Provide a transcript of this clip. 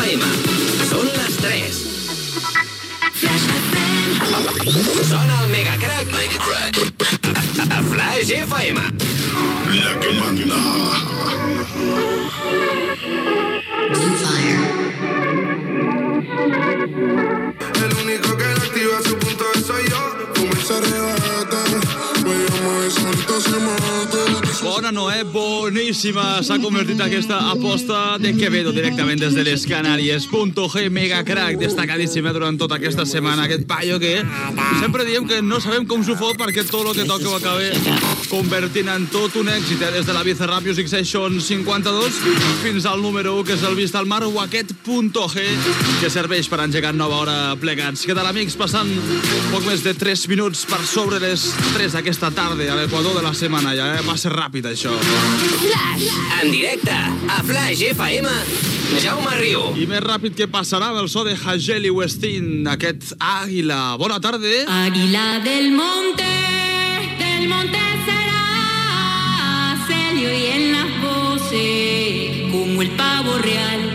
FM. Són les 3. Sona el Megacrack. A Flash FM. La que manda. El único que la activa su punto de soy yo. Comença a arrebatar. Veiem solito se mata. Bona, Noé, boníssima. S'ha convertit aquesta aposta de Quevedo directament des de les Canàries. G Megacrack, destacadíssima durant tota aquesta setmana. Aquest paio que sempre diem que no sabem com s'ho fot perquè tot el que toca ho acaba convertint en tot un èxit. Des de la Bizarrap Music Session 52 fins al número 1, que és el Vist al Mar, o aquest .g, que serveix per engegar nova hora plegats. Què tal, amics? Passant poc més de 3 minuts per sobre les 3 aquesta tarda a l'equador de la setmana. Ja va ser ràpid, això. Flash, en directe, a Flash FM, Jaume Riu. I més ràpid que passarà amb el so de Hagel i Westin, aquest Àguila. Bona tarda. Águila del monte será, serio y en las voces, como el pavo real.